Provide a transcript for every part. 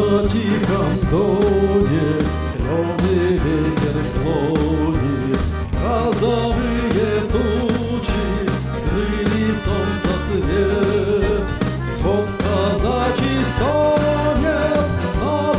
на тихом доне клёный ветер клонит, розовые тучи скрыли солнца свет. Свод казачий стонет на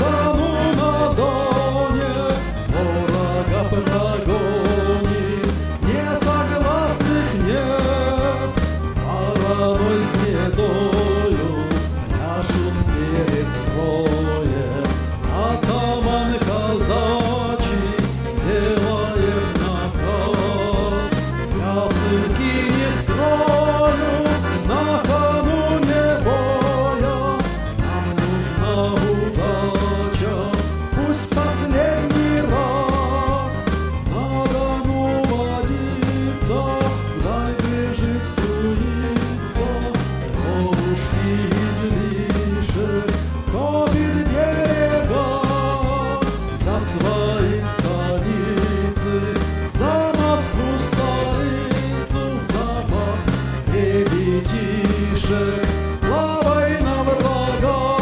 Дону, ворога прогонит, несогласных нет. Вороной с гнедою пляшут перед строем, атаман казачий делает наказ. Ясынки не скрою накануне боя, нам нужна удача, пусть последний раз. На Дону водится, вдаль бежит струица, кровушки излишек топит берега. За свои станицы, за Москву столицу, за ребятишек, лавой на врага.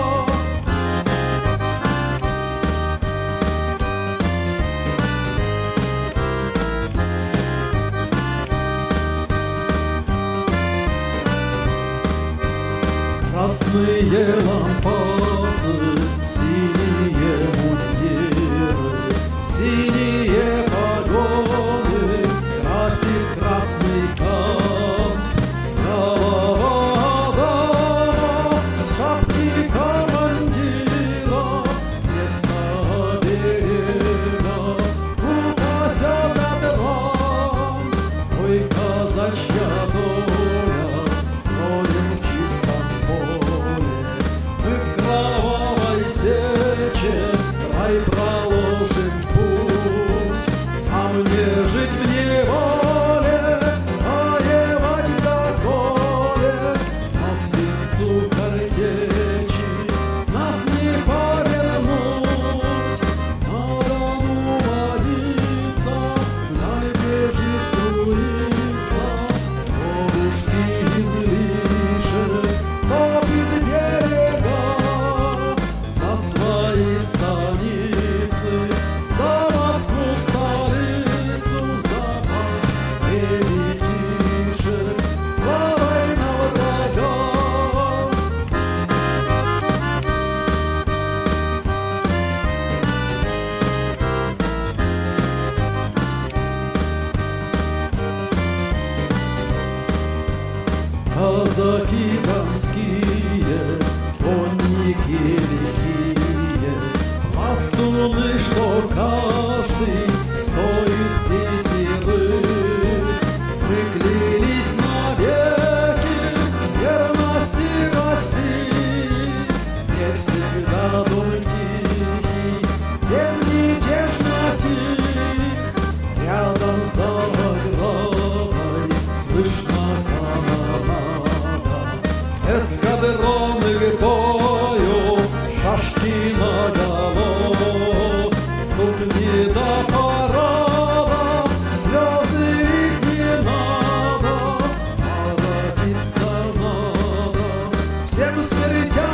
Красные лампасы, синие мундиры, синие погоны, красит красный камп. Голова дама с шапки командира, вместо берега упасет от ран. Ой, казачья доля, строим в чистом поле, мы в кровавой сече край проложим путь. А мне жить в неволе, воевать в доколе, но свинцу картечи нас не повернуть. На Дону водится, вдаль бежит струица, кровушки излишек топит берега. За свои станицы, за Москву столицу, за ребятишек, лавой на врага. Казаки донские, конники лихие, пластуны, что каждый стоит пятерых. Мы клялись навеки верности России, не всегда дом тихий, безмятежно тих. Рядом за оградой слышно канонада, эскадроны к бою, шашки наголо. Тут не до парада, слезы их не надо, а родиться надо всем смертям.